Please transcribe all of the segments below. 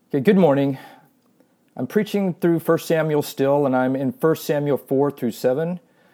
Okay, good morning. I'm preaching through 1 Samuel still, and I'm in 1 Samuel 4 through 7.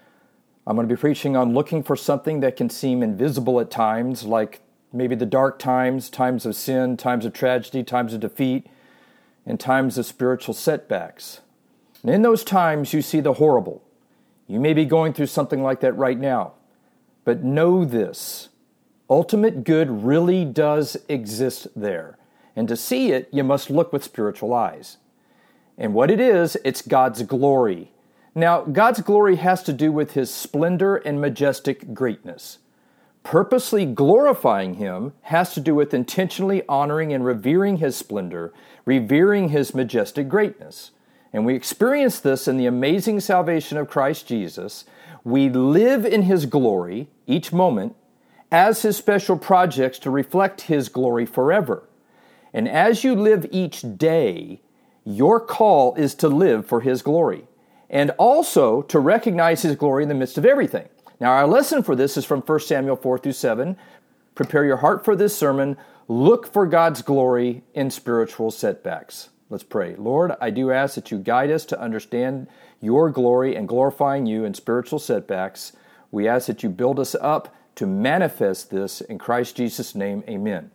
I'm going to be preaching on looking for something that can seem invisible at times, like maybe the dark times, times of sin, times of tragedy, times of defeat, and times of spiritual setbacks. And in those times, you see the horrible. You may be going through something like that right now. But know this, ultimate good really does exist there. And to see it, you must look with spiritual eyes. And what it is, it's God's glory. Now, God's glory has to do with His splendor and majestic greatness. Purposely glorifying Him has to do with intentionally honoring and revering His splendor, revering His majestic greatness. And we experience this in the amazing salvation of Christ Jesus. We live in His glory each moment as His special projects to reflect His glory forever. And as you live each day, your call is to live for His glory and also to recognize His glory in the midst of everything. Now, our lesson for this is from 1 Samuel 4 through 7. Prepare your heart for this sermon. Look for God's glory in spiritual setbacks. Let's pray. Lord, I do ask that you guide us to understand your glory and glorifying you in spiritual setbacks. We ask that you build us up to manifest this in Christ Jesus' name. Amen.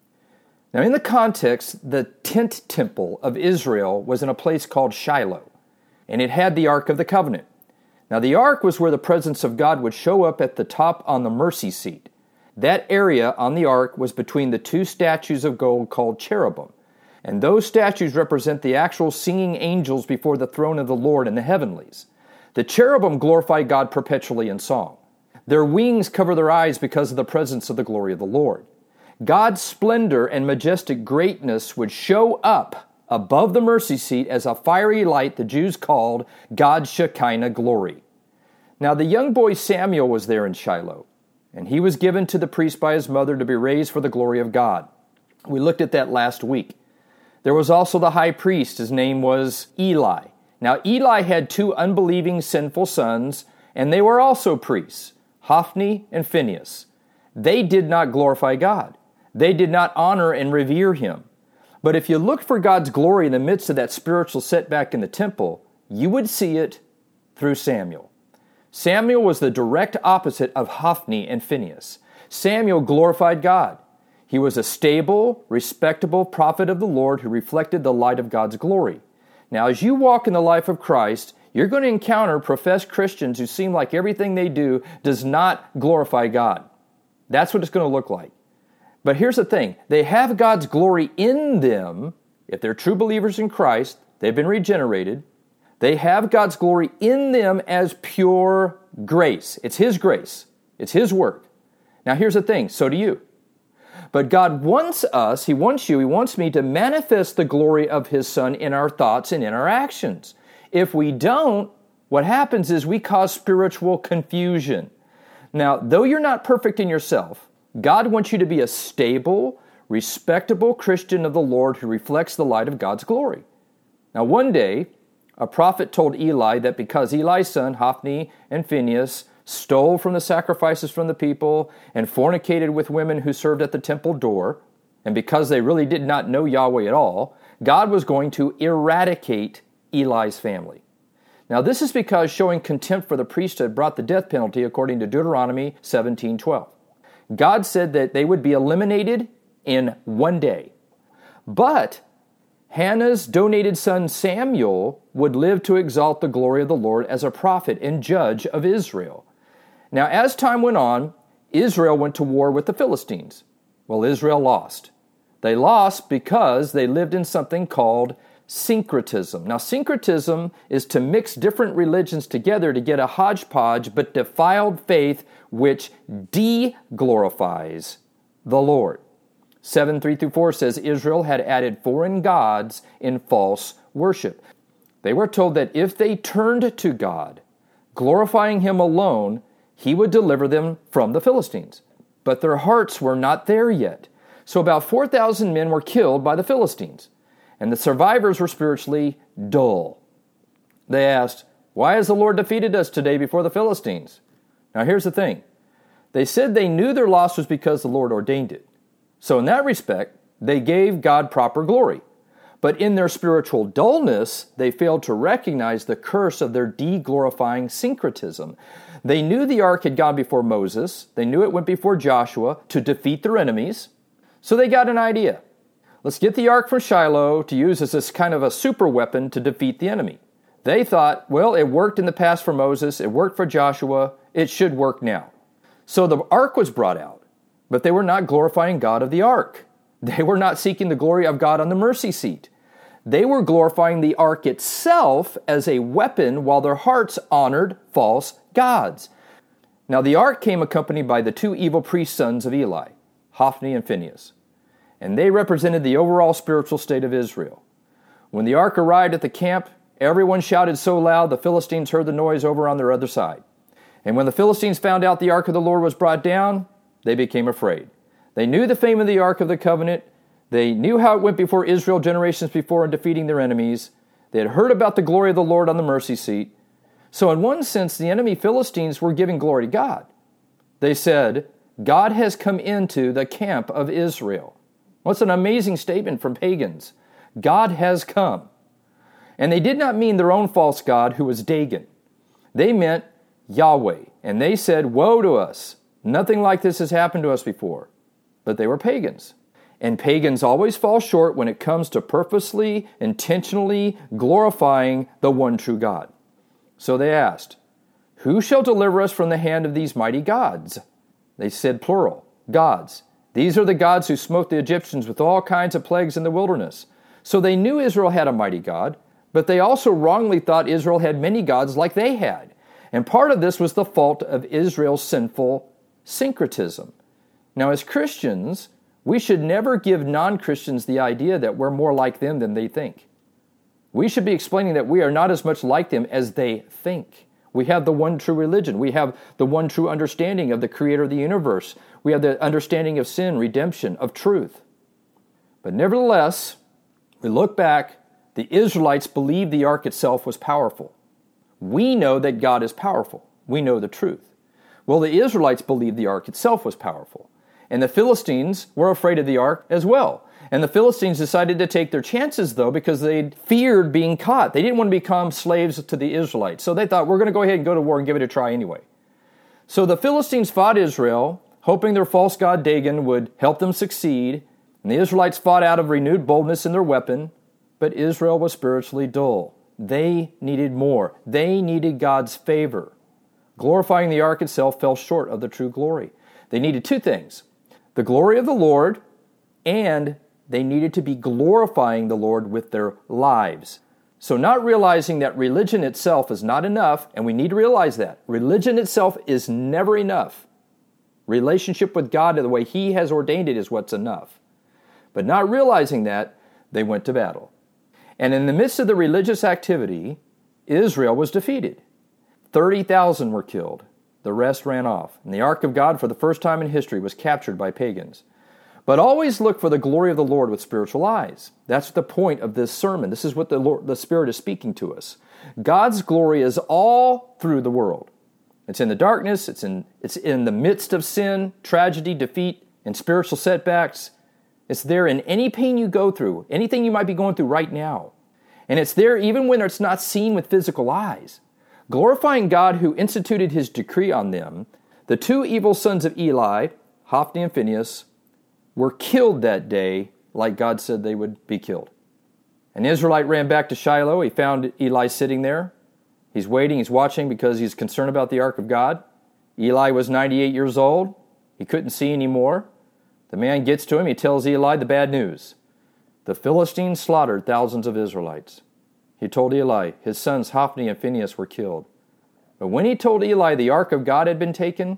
Now, in the context, the tent temple of Israel was in a place called Shiloh, and it had the Ark of the Covenant. Now, the Ark was where the presence of God would show up at the top on the mercy seat. That area on the Ark was between the two statues of gold called cherubim, and those statues represent the actual singing angels before the throne of the Lord in the heavenlies. The cherubim glorify God perpetually in song. Their wings cover their eyes because of the presence of the glory of the Lord. God's splendor and majestic greatness would show up above the mercy seat as a fiery light the Jews called God's Shekinah glory. Now the young boy Samuel was there in Shiloh, and he was given to the priest by his mother to be raised for the glory of God. We looked at that last week. There was also the high priest. His name was Eli. Now Eli had two unbelieving sinful sons, and they were also priests, Hophni and Phinehas. They did not glorify God. They did not honor and revere Him. But if you looked for God's glory in the midst of that spiritual setback in the temple, you would see it through Samuel. Samuel was the direct opposite of Hophni and Phinehas. Samuel glorified God. He was a stable, respectable prophet of the Lord who reflected the light of God's glory. Now, as you walk in the life of Christ, you're going to encounter professed Christians who seem like everything they do does not glorify God. That's what it's going to look like. But here's the thing. They have God's glory in them. If they're true believers in Christ, they've been regenerated. They have God's glory in them as pure grace. It's His grace. It's His work. Now here's the thing. So do you. But God wants us, He wants you, He wants me to manifest the glory of His Son in our thoughts and in our actions. If we don't, what happens is we cause spiritual confusion. Now, though you're not perfect in yourself, God wants you to be a stable, respectable Christian of the Lord who reflects the light of God's glory. Now, one day, a prophet told Eli that because Eli's son, Hophni and Phinehas, stole from the sacrifices from the people and fornicated with women who served at the temple door, and because they really did not know Yahweh at all, God was going to eradicate Eli's family. Now, this is because showing contempt for the priesthood brought the death penalty according to Deuteronomy 17:12. God said that they would be eliminated in one day. But Hannah's donated son Samuel would live to exalt the glory of the Lord as a prophet and judge of Israel. Now, as time went on, Israel went to war with the Philistines. Well, Israel lost. They lost because they lived in something called syncretism. Now, syncretism is to mix different religions together to get a hodgepodge but defiled faith which de-glorifies the Lord. 7:3-4 says Israel had added foreign gods in false worship. They were told that if they turned to God, glorifying Him alone, He would deliver them from the Philistines. But their hearts were not there yet. So about 4,000 men were killed by the Philistines. And the survivors were spiritually dull. They asked, "Why has the Lord defeated us today before the Philistines?" Now here's the thing. They said they knew their loss was because the Lord ordained it. So in that respect, they gave God proper glory. But in their spiritual dullness, they failed to recognize the curse of their de-glorifying syncretism. They knew the ark had gone before Moses. They knew it went before Joshua to defeat their enemies. So they got an idea. Let's get the ark from Shiloh to use as this kind of a super weapon to defeat the enemy. They thought, well, it worked in the past for Moses. It worked for Joshua. It should work now. So the ark was brought out, but they were not glorifying God of the ark. They were not seeking the glory of God on the mercy seat. They were glorifying the ark itself as a weapon while their hearts honored false gods. Now the ark came accompanied by the two evil priest sons of Eli, Hophni and Phinehas, and they represented the overall spiritual state of Israel. When the ark arrived at the camp, everyone shouted so loud the Philistines heard the noise over on their other side. And when the Philistines found out the ark of the Lord was brought down, they became afraid. They knew the fame of the Ark of the Covenant. They knew how it went before Israel generations before in defeating their enemies. They had heard about the glory of the Lord on the mercy seat. So in one sense, the enemy Philistines were giving glory to God. They said, God has come into the camp of Israel. What's an amazing statement from pagans. God has come. And they did not mean their own false god who was Dagon. They meant Yahweh. And they said, woe to us. Nothing like this has happened to us before. But they were pagans. And pagans always fall short when it comes to purposely, intentionally glorifying the one true God. So they asked, who shall deliver us from the hand of these mighty gods? They said plural, gods. These are the gods who smote the Egyptians with all kinds of plagues in the wilderness. So they knew Israel had a mighty God, but they also wrongly thought Israel had many gods like they had. And part of this was the fault of Israel's sinful syncretism. Now, as Christians, we should never give non-Christians the idea that we're more like them than they think. We should be explaining that we are not as much like them as they think. We have the one true religion. We have the one true understanding of the creator of the universe. We have the understanding of sin, redemption, of truth. But nevertheless, we look back, the Israelites believed the ark itself was powerful. We know that God is powerful. We know the truth. Well, the Israelites believed the ark itself was powerful. And the Philistines were afraid of the ark as well. And the Philistines decided to take their chances, though, because they feared being caught. They didn't want to become slaves to the Israelites. So they thought, we're going to go ahead and go to war and give it a try anyway. So the Philistines fought Israel, hoping their false god Dagon would help them succeed. And the Israelites fought out of renewed boldness in their weapon. But Israel was spiritually dull. They needed more. They needed God's favor. Glorifying the ark itself fell short of the true glory. They needed two things: the glory of the Lord, and they needed to be glorifying the Lord with their lives. So not realizing that religion itself is not enough, and we need to realize that. Religion itself is never enough. Relationship with God the way He has ordained it is what's enough. But not realizing that, they went to battle. And in the midst of the religious activity, Israel was defeated. 30,000 were killed. The rest ran off. And the ark of God, for the first time in history, was captured by pagans. But always look for the glory of the Lord with spiritual eyes. That's the point of this sermon. This is what the Spirit is speaking to us. God's glory is all through the world. It's in the darkness. It's in the midst of sin, tragedy, defeat, and spiritual setbacks. It's there in any pain you go through, anything you might be going through right now. And it's there even when it's not seen with physical eyes. Glorifying God who instituted His decree on them, the two evil sons of Eli, Hophni and Phinehas, were killed that day like God said they would be killed. An Israelite ran back to Shiloh. He found Eli sitting there. He's waiting, he's watching because he's concerned about the ark of God. Eli was 98 years old. He couldn't see anymore. The man gets to him. He tells Eli the bad news. The Philistines slaughtered thousands of Israelites. He told Eli his sons Hophni and Phinehas were killed. But when he told Eli the ark of God had been taken,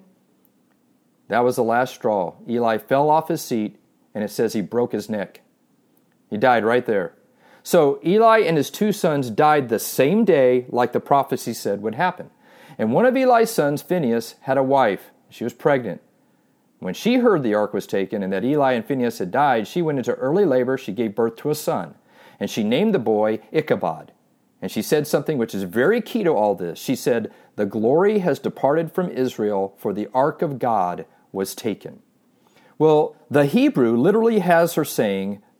that was the last straw. Eli fell off his seat, and it says he broke his neck. He died right there. So Eli and his two sons died the same day like the prophecy said would happen. And one of Eli's sons, Phinehas, had a wife. She was pregnant. When she heard the ark was taken and that Eli and Phinehas had died, she went into early labor. She gave birth to a son. And she named the boy Ichabod. And she said something which is very key to all this. She said, the glory has departed from Israel, for the ark of God was taken. Well, the Hebrew literally has her saying,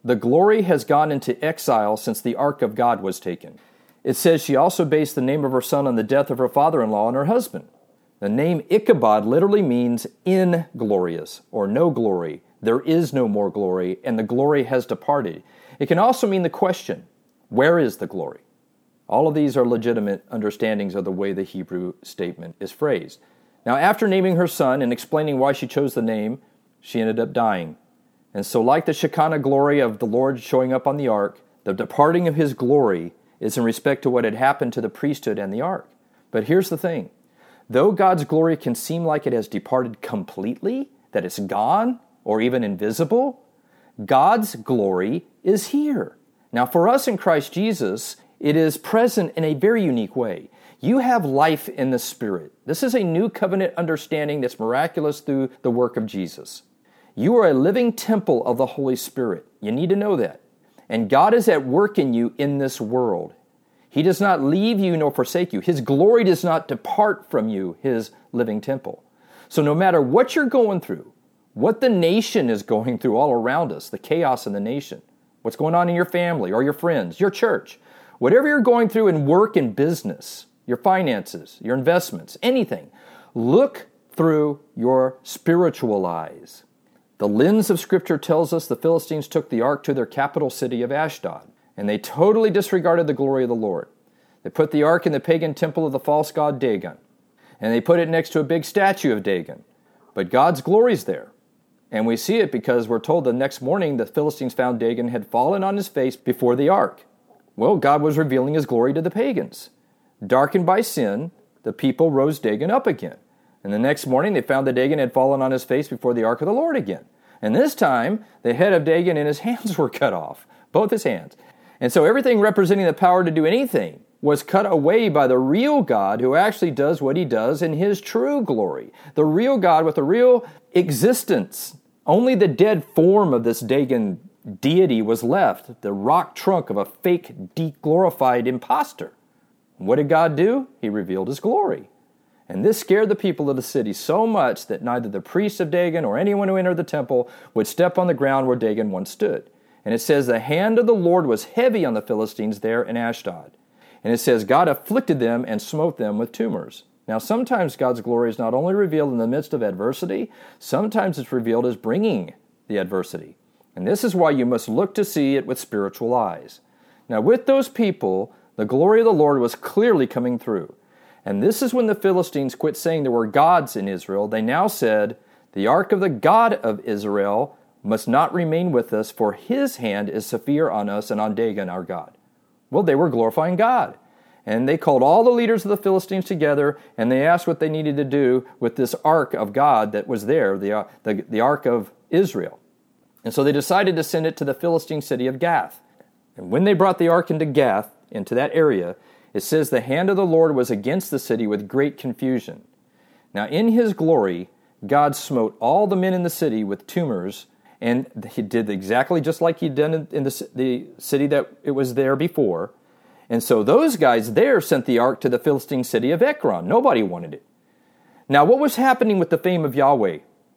The glory has gone into exile since the ark of God was taken. It says she also based the name of her son on the death of her father-in-law and her husband. The name Ichabod literally means inglorious or no glory. There is no more glory, and the glory has departed. It can also mean the question, where is the glory? All of these are legitimate understandings of the way the Hebrew statement is phrased. Now, after naming her son and explaining why she chose the name, she ended up dying. And so like the Shekinah glory of the Lord showing up on the ark, the departing of his glory is in respect to what had happened to the priesthood and the ark. But here's the thing. Though God's glory can seem like it has departed completely, that it's gone, or even invisible, God's glory is here. Now, for us in Christ Jesus, it is present in a very unique way. You have life in the Spirit. This is a new covenant understanding that's miraculous through the work of Jesus. You are a living temple of the Holy Spirit. You need to know that. And God is at work in you in this world. He does not leave you nor forsake you. His glory does not depart from you, his living temple. So no matter what you're going through, what the nation is going through all around us, the chaos in the nation, what's going on in your family or your friends, your church, whatever you're going through in work and business, your finances, your investments, anything, look through your spiritual eyes. The lens of Scripture tells us the Philistines took the ark to their capital city of Ashdod, and they totally disregarded the glory of the Lord. They put the ark in the pagan temple of the false god Dagon, and they put it next to a big statue of Dagon. But God's glory's there. And we see it because we're told the next morning the Philistines found Dagon had fallen on his face before the ark. Well, God was revealing his glory to the pagans. Darkened by sin, the people rose Dagon up again. And the next morning they found that Dagon had fallen on his face before the ark of the Lord again. And this time, the head of Dagon and his hands were cut off, both his hands. And so everything representing the power to do anything was cut away by the real God who actually does what he does in his true glory. The real God with a real existence. Only the dead form of this Dagon deity was left, the rock trunk of a fake, de-glorified imposter. What did God do? He revealed his glory. And this scared the people of the city so much that neither the priests of Dagon or anyone who entered the temple would step on the ground where Dagon once stood. And it says the hand of the Lord was heavy on the Philistines there in Ashdod. And it says God afflicted them and smote them with tumors. Now sometimes God's glory is not only revealed in the midst of adversity, sometimes it's revealed as bringing the adversity. And this is why you must look to see it with spiritual eyes. Now with those people, the glory of the Lord was clearly coming through. And this is when the Philistines quit saying there were gods in Israel. They now said, the ark of the God of Israel must not remain with us, for his hand is severe on us and on Dagon our God. Well, they were glorifying God. And they called all the leaders of the Philistines together, and they asked what they needed to do with this ark of God that was there, the ark of Israel. And so they decided to send it to the Philistine city of Gath. And when they brought the ark into Gath, into that area, it says the hand of the Lord was against the city with great confusion. Now in his glory, God smote all the men in the city with tumors, and he did exactly just like he'd done in the city that it was there before. And so those guys there sent the ark to the Philistine city of Ekron. Nobody wanted it. Now what was happening with the fame of Yahweh?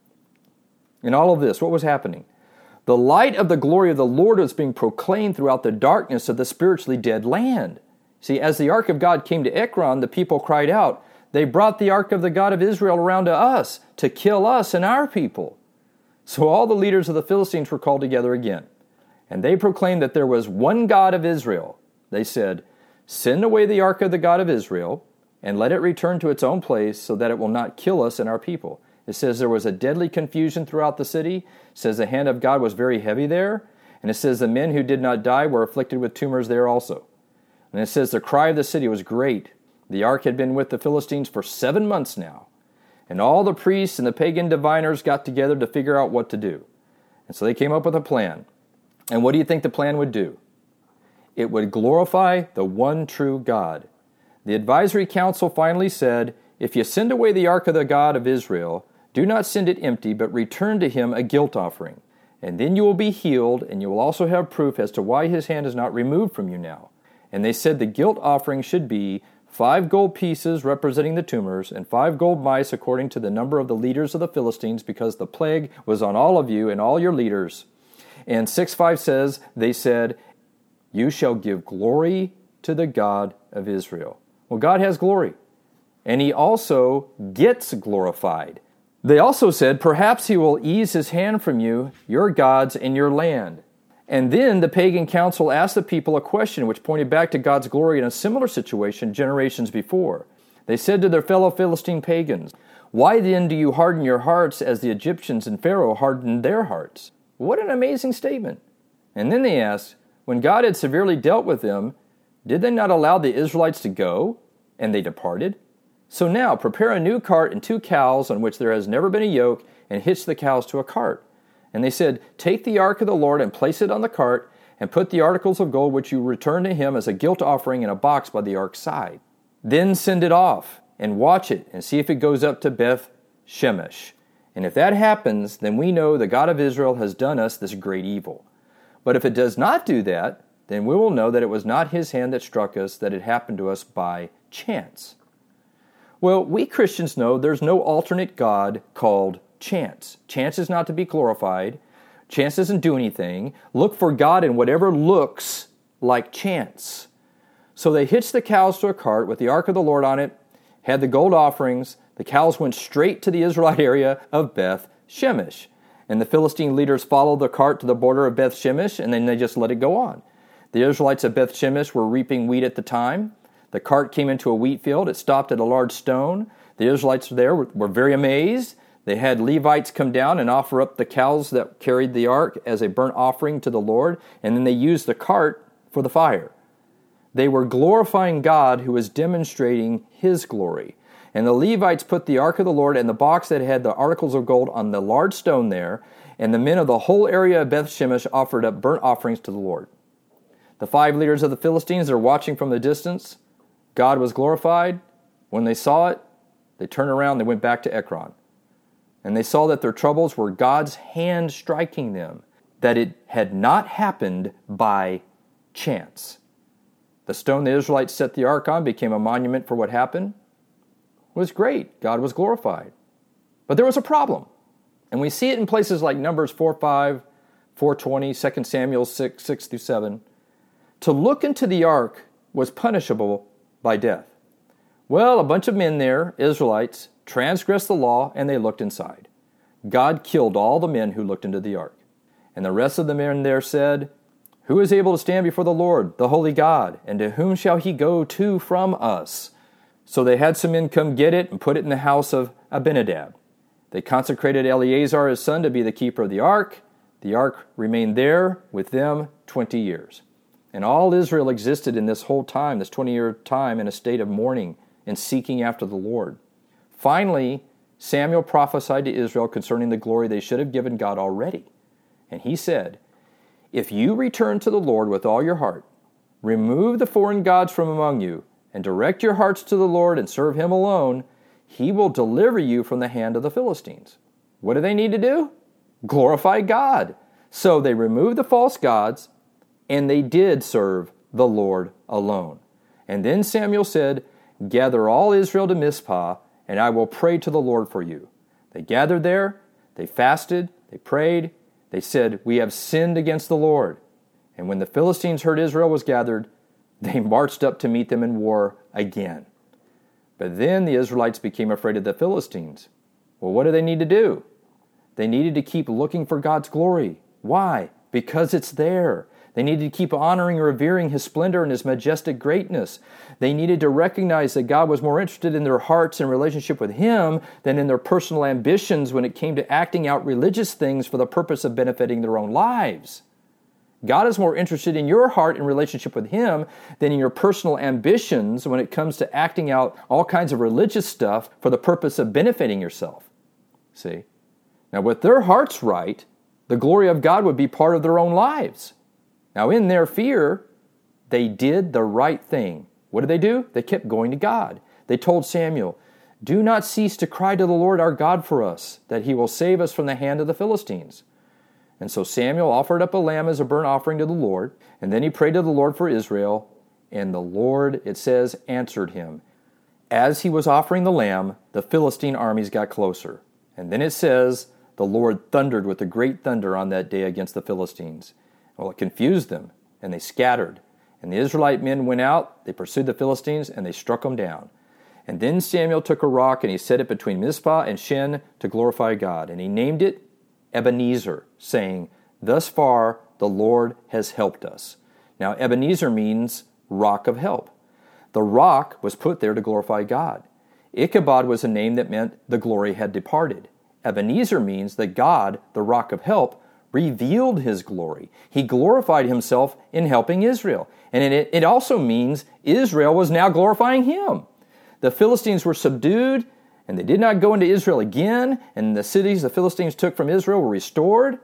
In all of this, what was happening? The light of the glory of the Lord was being proclaimed throughout the darkness of the spiritually dead land. See, as the ark of God came to Ekron, the people cried out, they brought the ark of the God of Israel around to us to kill us and our people. So all the leaders of the Philistines were called together again. And they proclaimed that there was one God of Israel. They said, send away the ark of the God of Israel and let it return to its own place so that it will not kill us and our people. It says there was a deadly confusion throughout the city. It says the hand of God was very heavy there. And it says the men who did not die were afflicted with tumors there also. And it says the cry of the city was great. The ark had been with the Philistines for 7 months now. And all the priests and the pagan diviners got together to figure out what to do. And so they came up with a plan. And what do you think the plan would do? It would glorify the one true God. The advisory council finally said, if you send away the ark of the God of Israel, do not send it empty, but return to him a guilt offering. And then you will be healed, and you will also have proof as to why his hand is not removed from you now. And they said the guilt offering should be 5 gold pieces representing the tumors, and 5 gold mice according to the number of the leaders of the Philistines, because the plague was on all of you and all your leaders. And 6:5 says, they said, "You shall give glory to the God of Israel." Well, God has glory, and he also gets glorified. They also said, "Perhaps he will ease his hand from you, your gods, and your land." And then the pagan council asked the people a question which pointed back to God's glory in a similar situation generations before. They said to their fellow Philistine pagans, "Why then do you harden your hearts as the Egyptians and Pharaoh hardened their hearts?" What an amazing statement. And then they asked, when God had severely dealt with them, did they not allow the Israelites to go? And they departed. So now prepare a new cart and 2 cows on which there has never been a yoke, and hitch the cows to a cart. And they said, "Take the ark of the Lord and place it on the cart, and put the articles of gold which you return to him as a guilt offering in a box by the ark's side. Then send it off, and watch it, and see if it goes up to Beth Shemesh. And if that happens, then we know the God of Israel has done us this great evil. But if it does not do that, then we will know that it was not his hand that struck us, that it happened to us by chance." Well, we Christians know there's no alternate God called chance. Chance is not to be glorified. Chance doesn't do anything. Look for God in whatever looks like chance. So they hitched the cows to a cart with the ark of the Lord on it, had the gold offerings. The cows went straight to the Israelite area of Beth Shemesh. And the Philistine leaders followed the cart to the border of Beth Shemesh, and then they just let it go on. The Israelites of Beth Shemesh were reaping wheat at the time. The cart came into a wheat field. It stopped at a large stone. The Israelites there were very amazed. They had Levites come down and offer up the cows that carried the ark as a burnt offering to the Lord, and then they used the cart for the fire. They were glorifying God who was demonstrating his glory. And the Levites put the ark of the Lord and the box that had the articles of gold on the large stone there, and the men of the whole area of Beth Shemesh offered up burnt offerings to the Lord. The 5 leaders of the Philistines are watching from the distance. God was glorified. When they saw it, they turned around, they went back to Ekron. And they saw that their troubles were God's hand striking them, that it had not happened by chance. The stone the Israelites set the ark on became a monument for what happened. It was great. God was glorified. But there was a problem. And we see it in places like Numbers 4:5, 4:20, 2 Samuel 6:6-7. To look into the ark was punishable by death. Well, a bunch of men there, Israelites, transgressed the law, and they looked inside. God killed all the men who looked into the ark. And the rest of the men there said, "Who is able to stand before the Lord, the holy God? And to whom shall he go to from us?" So they had some men come get it and put it in the house of Abinadab. They consecrated Eleazar his son to be the keeper of the ark. The ark remained there with them 20 years. And all Israel existed in this whole time, this 20-year time, in a state of mourning and seeking after the Lord. Finally, Samuel prophesied to Israel concerning the glory they should have given God already. And he said, "If you return to the Lord with all your heart, remove the foreign gods from among you, and direct your hearts to the Lord and serve him alone, he will deliver you from the hand of the Philistines." What do they need to do? Glorify God. So they removed the false gods, and they did serve the Lord alone. And then Samuel said, "Gather all Israel to Mizpah, and I will pray to the Lord for you." They gathered there, they fasted, they prayed, they said, "We have sinned against the Lord." And when the Philistines heard Israel was gathered, they marched up to meet them in war again. But then the Israelites became afraid of the Philistines. Well, what do they need to do? They needed to keep looking for God's glory. Why? Because it's there. They needed to keep honoring and revering his splendor and his majestic greatness. They needed to recognize that God was more interested in their hearts and relationship with him than in their personal ambitions when it came to acting out religious things for the purpose of benefiting their own lives. God is more interested in your heart and relationship with him than in your personal ambitions when it comes to acting out all kinds of religious stuff for the purpose of benefiting yourself. See? Now, with their hearts right, the glory of God would be part of their own lives. Now, in their fear, they did the right thing. What did they do? They kept going to God. They told Samuel, "Do not cease to cry to the Lord our God for us, that he will save us from the hand of the Philistines." And so Samuel offered up a lamb as a burnt offering to the Lord, and then he prayed to the Lord for Israel, and the Lord, it says, answered him. As he was offering the lamb, the Philistine armies got closer. And then it says, the Lord thundered with a great thunder on that day against the Philistines. Well, it confused them, and they scattered. And the Israelite men went out, they pursued the Philistines, and they struck them down. And then Samuel took a rock, and he set it between Mizpah and Shen to glorify God. And he named it Ebenezer, saying, "Thus far the Lord has helped us." Now, Ebenezer means rock of help. The rock was put there to glorify God. Ichabod was a name that meant the glory had departed. Ebenezer means that God, the rock of help, revealed his glory. He glorified himself in helping Israel. And it also means Israel was now glorifying him. The Philistines were subdued, and they did not go into Israel again, and the cities the Philistines took from Israel were restored.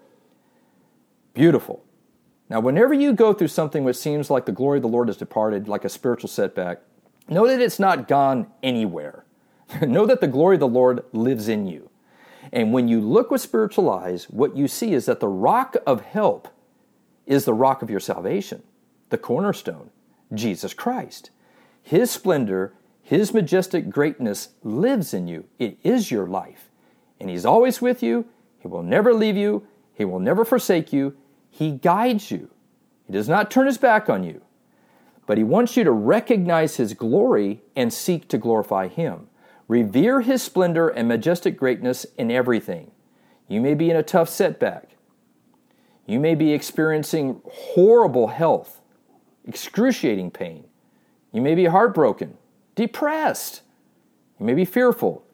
Beautiful. Now, whenever you go through something which seems like the glory of the Lord has departed, like a spiritual setback, know that it's not gone anywhere. Know that the glory of the Lord lives in you. And when you look with spiritual eyes, what you see is that the rock of help is the rock of your salvation, the cornerstone, Jesus Christ. His splendor, His majestic greatness lives in you. It is your life. And He's always with you. He will never leave you. He will never forsake you. He guides you. He does not turn His back on you. But He wants you to recognize His glory and seek to glorify Him. Revere His splendor and majestic greatness in everything. You may be in a tough setback. You may be experiencing horrible health, excruciating pain. You may be heartbroken, depressed. You may be fearful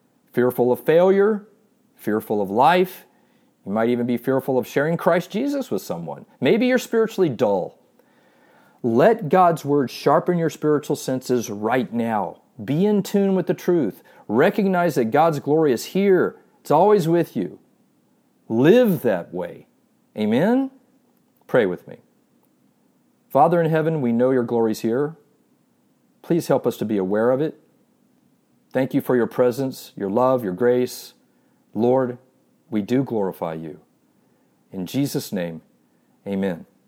of failure, fearful of life. You might even be fearful of sharing Christ Jesus with someone. Maybe you're spiritually dull. Let God's Word sharpen your spiritual senses right now. Be in tune with the truth. Recognize that God's glory is here. It's always with you. Live that way. Amen? Pray with me. Father in heaven, we know your glory's here. Please help us to be aware of it. Thank you for your presence, your love, your grace. Lord, we do glorify you. In Jesus' name, amen.